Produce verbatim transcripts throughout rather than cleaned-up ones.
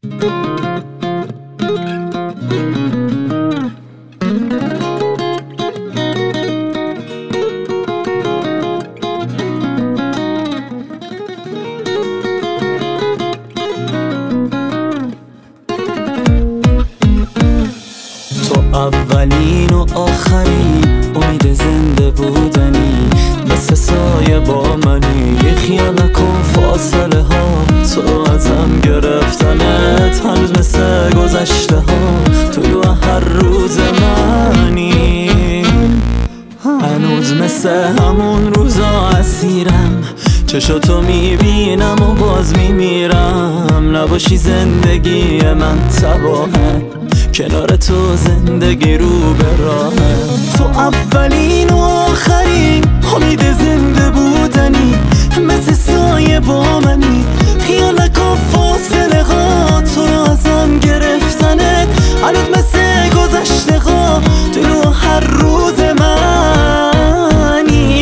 تو اولین و آخرین امید زنده بودنی، مثل سایه با منی. یه خیال نکن فاصله ها تو ازم گرفتنت، هنوز مثل گذشته ها تو هر روز منی. هنوز مثل همون روزا اسیرم، چشاتو میبینم و باز میمیرم. نباشی زندگی من تباهه، کنار تو زندگی رو به راهه. تو اولین و آخرین امید زنده بودنی، مثل سایه با منی. خیالک و فاصله ها تو رو ازم گرفتنت، هنوز مثل گذشته ها تو رو هر روز منی.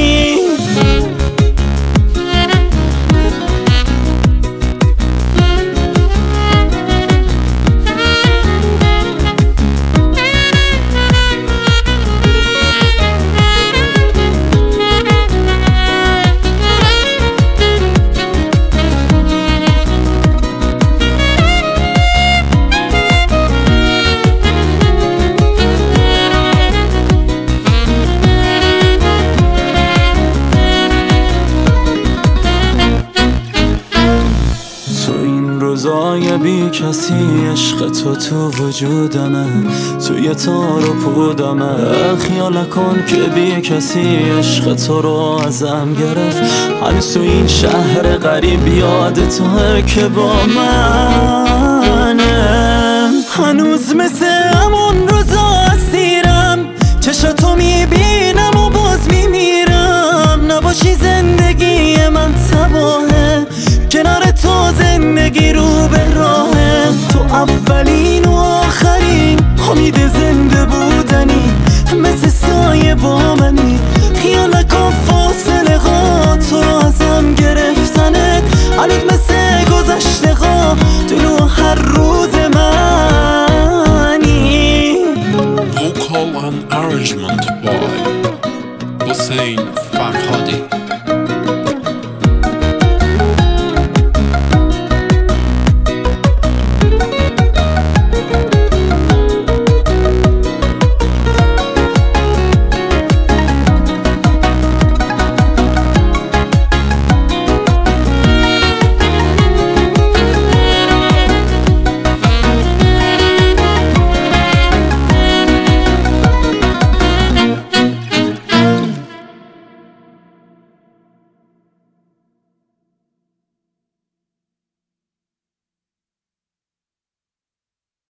روزای بی کسی عشق تو تو وجودمه، توی تار و پودمه. خیال کن که بی کسی عشق تو رو ازم گرفت، هنوز تو این شهر غریب یاد توه که با منه. هنوز مثل همون روزا اسیرم، چشاتو میبینم و باز میمیرم. نباشی زندگی من تباهه، کنار تو زندگی رو